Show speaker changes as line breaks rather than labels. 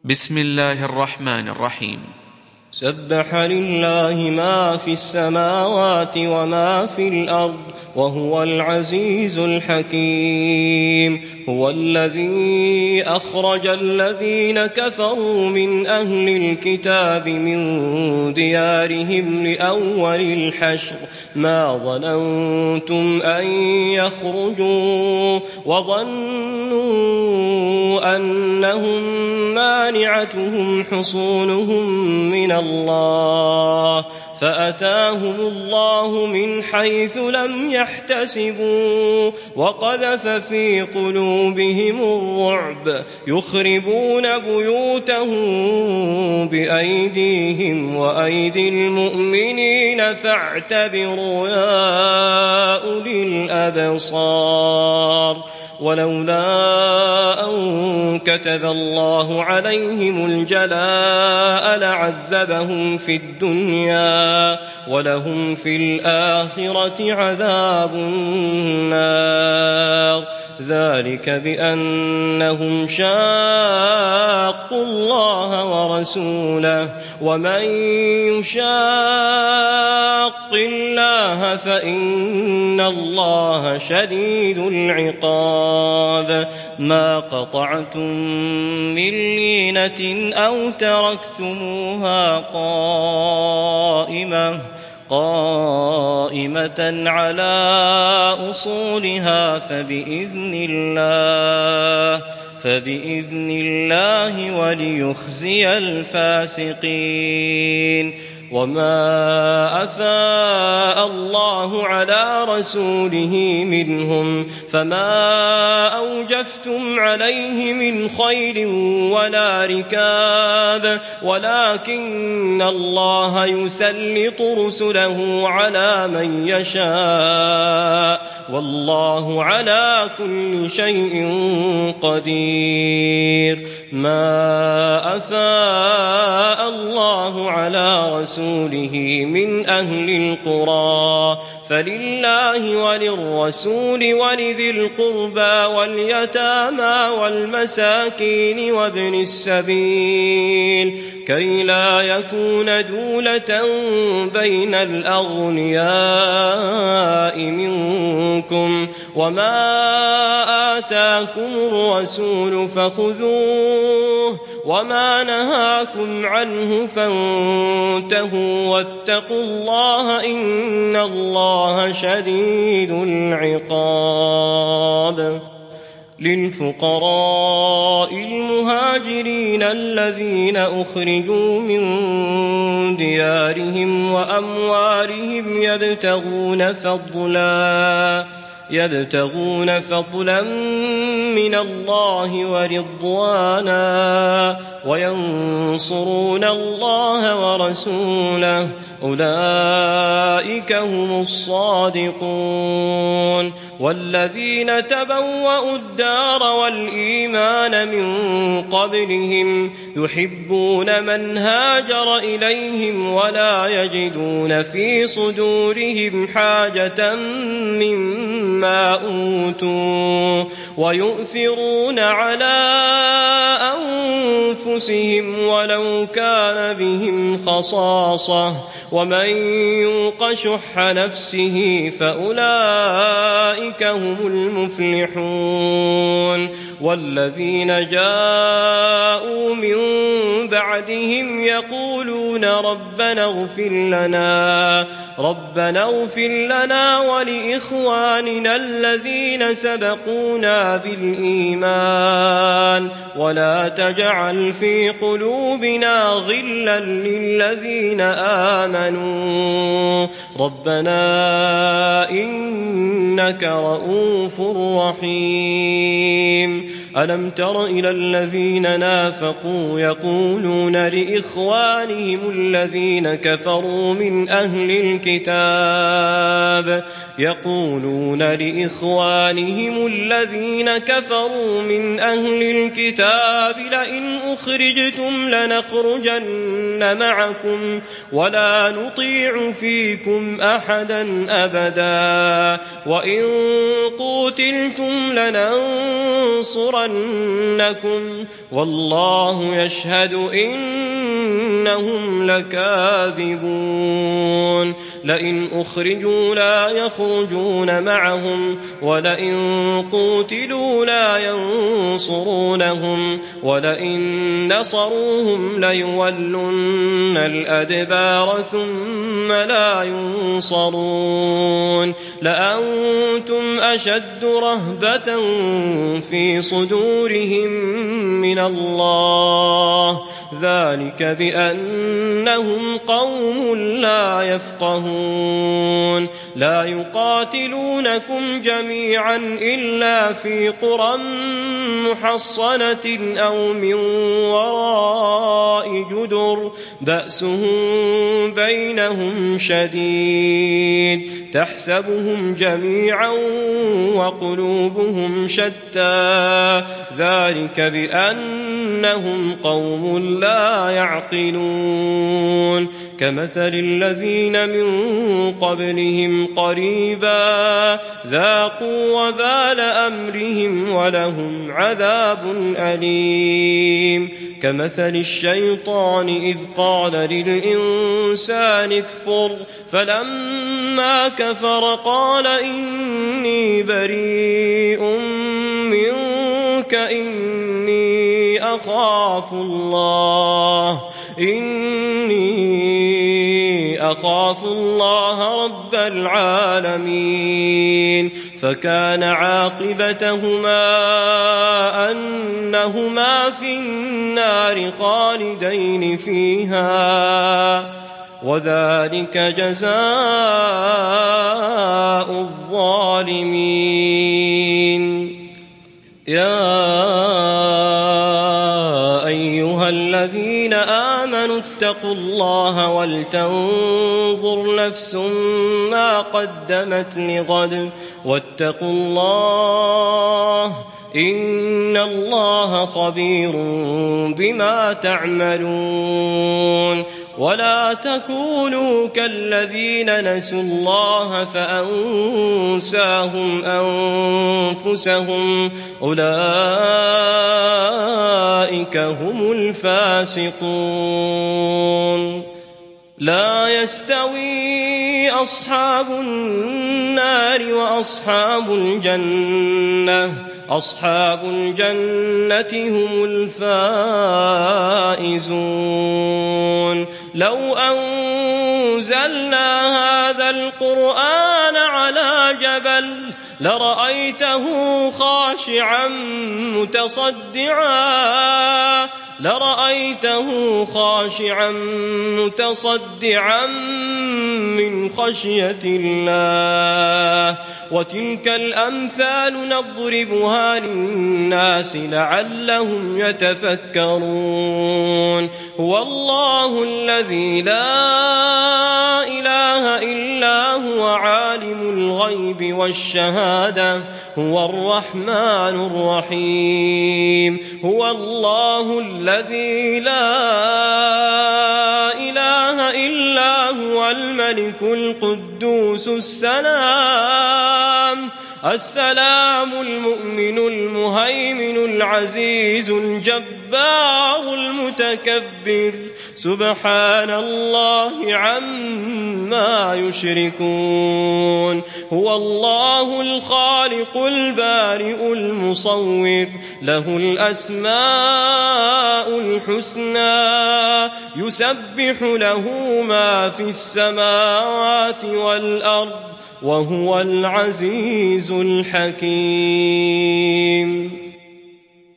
بسم الله الرحمن الرحيم.
سبح لله ما في السماوات وما في الأرض وهو العزيز الحكيم. هو الذي أخرج الذين كفروا من أهل الكتاب من ديارهم لأول الحشر ما ظننتم أن يخرجوا وظنوا أنهم مانعتهم حصونهم من الله فأتاهم الله من حيث لم يحتسبوا وقذف في قلوبهم الرعب يخربون بيوتهم بأيديهم وأيدي المؤمنين فاعتبروا يا أولي الأبصار. ولولا أن كتب الله عليهم الجلاء لعذبهم في الدنيا ولهم في الآخرة عذاب النار. ذلك بأنهم شاقوا الله ورسوله ومن يشاق الله فإن الله شديد العقاب. ما قطعتم من لينة أو تركتموها قائمة على أصولها فبإذن الله وليخزي الفاسقين. وما أفاء الله على رسوله منهم فما أوجفتم عليه من خيل ولا ركاب ولكن الله يسلط رسله على من يشاء والله على كل شيء قدير. ما أفاء الله على رسوله من أهل القرى فلله وللرسول ولذي القربى واليتامى والمساكين وابن السبيل كي لا يكون دولة بين الأغنياء منكم. وما آتاكم الرسول فخذوه وما نهاكم عنه فانتهوا واتقوا الله إن الله شديد العقاب. للفقراء المهاجرين الذين أخرجوا من ديارهم وأموالهم يبتغون فضلا من الله ورضوانا وينصرون الله ورسوله أولئك هم الصادقون. والذين تبوأوا الدار والإيمان من قبلهم يحبون من هاجر إليهم ولا يجدون في صدورهم حاجة مما أوتوا ويؤثرون على أنفسهم ولو كان بهم خصاصة ومن يوق شح نفسه فأولئك هم المفلحون. والذين جاءوا من بعدهم يقولون ربنا اغفر لنا ولإخواننا الذين سبقونا بالإيمان ولا تجعل في قلوبنا غلا للذين آمنوا ربنا إنك رؤوف رحيم. ألم تر إلى الذين نافقوا يقولون لإخوانهم الذين كفروا من أهل الكتاب لئن أخرجتم لنخرجن معكم ولا نطيع فيكم أحدا أبدا وإن قوتلتم لننصرنكم لينصرنكم والله يشهد إنهم لكاذبون لئن أخرجوا لا يخرجون معهم ولئن قوتلوا لا ينصرونهم ولئن نصروهم ليولن الأدبار ثم لا ينصرون لأنتم أشد رهبة في صدورهم من الله ذلك بأنهم قوم لا يفقهون لا يقاتلونكم جميعا إلا في قرى محصنة أو من وراء جدر بأسهم بينهم شديد تحسبهم جميعا وقلوبهم شتى ذلك بأنهم قوم لا يعقلون كمثل الذين من قبلهم قريبا ذاقوا وبال أمرهم ولهم عذاب أليم كمثل الشيطان إذ قال للإنسان اكفر فلما كفر قال إني بريء منك إني أخاف الله رب العالمين فكان عاقبتهما أنهما في النار خالدين فيها وذلك جزاء الظالمين يا أيها الذين آمنوا اتقوا الله ولتنظر نفس ما قدمت لغد واتقوا الله إن الله خبير بما تعملون ولا تكونوا كالذين نسوا الله فأنساهم أنفسهم أولئك هم الفاسقون لا يستوي أصحاب النار وأصحاب الجنة أصحاب الجنة هم الفائزون لو أنزلنا هذا القرآن على جبل لرأيته خاشعا متصدعا من خشية الله وتلك الأمثال نضربها للناس لعلهم يتفكرون هو الله الذي لا إله إلا هو عالم الغيب والشهادة هو الرحمن الرحيم هو الله الذي لا إله إلا هو الملك القدوس السلام المؤمن المهيمن العزيز الجبار المتكبر سبحان الله عما يشركون هو الله الخالق البارئ المصور له الأسماء الحسنى يسبح له ما في السماوات والأرض وهو العزيز الحكيم